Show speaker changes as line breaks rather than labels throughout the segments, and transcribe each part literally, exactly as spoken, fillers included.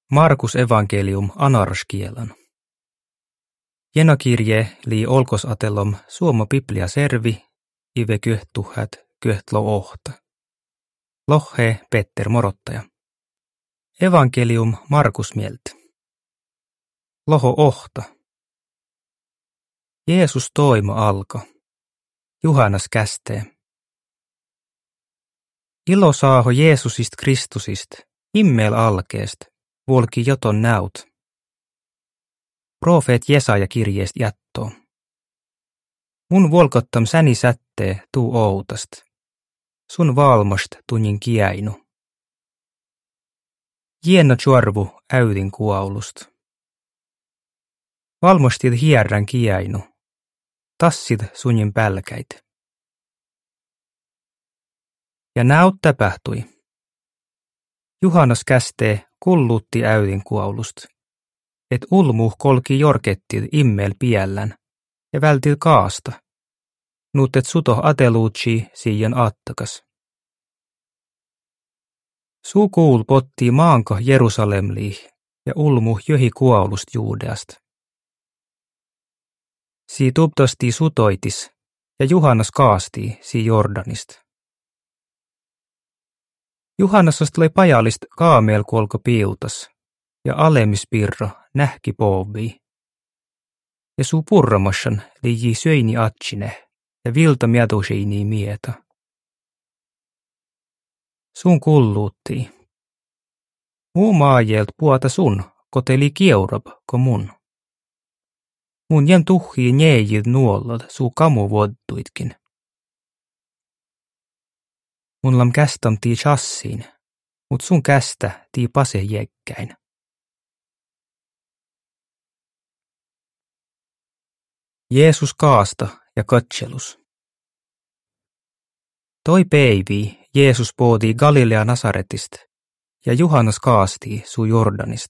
Markus evankelium anarskielan. Jenakirje lii olkosatelom suomo biblia servi ive kyhtuhät kyhtlo ohta. Lohhe Petter morottaja. Evankelium Markus mieltä. Loho ohta. Jeesus toimo alko. Juhannas kästee. Ilo saaho Jeesusist Kristusist, himmel alkeest, vuolki joton näut. Profeet Jesaja kirjeest jättoo. Mun vuolkottam säni sättee tuu outast. Sun valmost tunnin kiäinu. Jienno tjorvu äydin kuaulust. Valmostit hierrän kiäinu. Tassit sunnin pälkäit. Ja näyt täpähtui. Juhannas kästee kulluutti äydin kuaulust, et ulmuh kolki jorkettil immel piellän ja vältil kaasta, nuut et suto ateluutsi siian aattakas. Suu kuul pottii maanko Jerusalemliih ja ulmuh johi kuaulust Juudeast. Sii tuptosti sutoitis ja Juhannas kaastii sii Jordanist. Juhannasost loi pajalist kaameel kuolko piutas ja alemispirro nähki poovii. Ja suu purramossan liiji söini atsine ja vilta miatuseini mieta. Sun kulluuttii. Muu maajelt puota sun, koteli kieurob ko mun. Mun jäm tuhii njejid nuollod suu kamu vuodtuitkin. Mun lam kästam tii chassiin, mut sun kästä tii pase jäkkäin. Jeesus kaasta ja katselus. Toi päivii Jeesus poodii Galilea Nasaretist ja Juhannas kaastii suu Jordanist.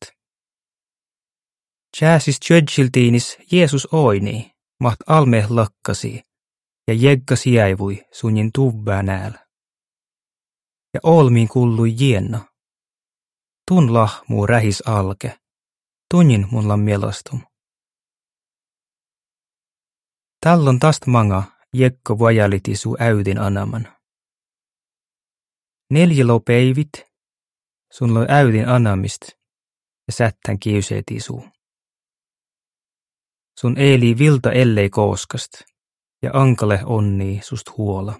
Chääsis tjödsiltiinis Jeesus oinii, maht almeh lakkasi ja jeggas jäivui sunnin tubbää nääl. Ja olmiin kullui jienna. Tun lahmuu rähis alke, tunnin mun lam mielastum. Tällon tast manga jekko vajaliti suu äydin anaman. Neljälo peivit, sun loi äydin anamist ja sättän kiuseeti suu. Sun eeli vilta ellei kooskast ja ankale onnii sust huola.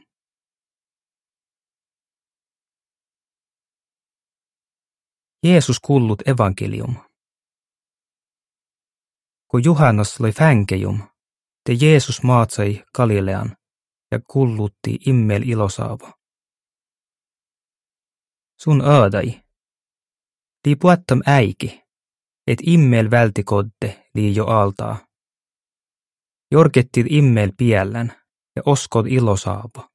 Jeesus kullut evankelium. Kun Juhannas loi fänkejum, te Jeesus maatsai Galilean ja kullutti immel ilosaava. Sun aadai. Lii puettam äiki, et immel vältikodde lii jo altaa. Jorkettit immel piellän ja oskod ilosaava.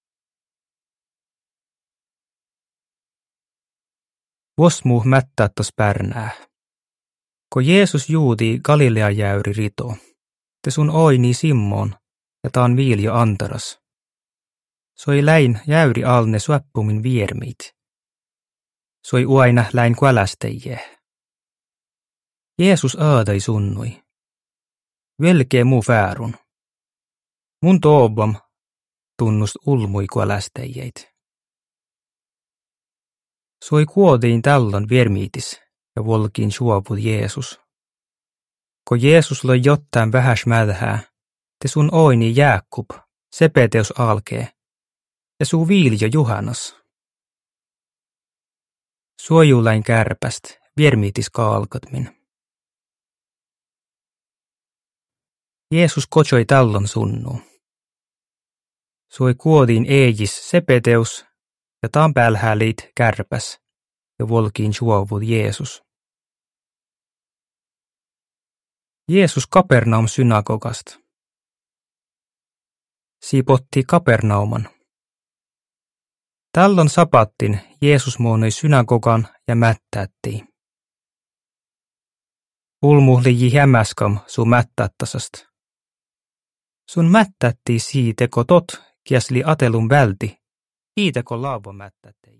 Vosmuh mättättas pärnää. Ko Jeesus juudi Galilea jäyri rito, te sun oini Simmoon ja taan viiljo antaras. Soi läin jäyri alne suäppumin viermiit. Soi uaina läin kuälästejje. Jeesus aadai sunnui. Velkee muu väärun. Mun toobam tunnust ulmui kuälästejjeit. Soi kuodiin tällon viermiitis ja volkiin suoput Jeesus. Ko Jeesus loi jottain vähäs mädhää, te sun oini Jääkub, Sepeteus alkee, ja suu viiljo Juhannas. Suojulain kärpäst, viermiitis kaalkatmin. Jeesus kotsoi tällon sunnu. Soi kuodiin eejis Sepeteus, ja taan päälhää liit kärpäs, ja volkiin suovut Jeesus. Jeesus Kapernaum synagogast. Siipotti Kapernauman. Tällon sapattin Jeesus muonoi synagogan ja mättätti. Ulmuhli hämäskam suu mättättasast. Sun mättätti siiteko tot, kiasli atelun välti, iiteko laavo mättätti.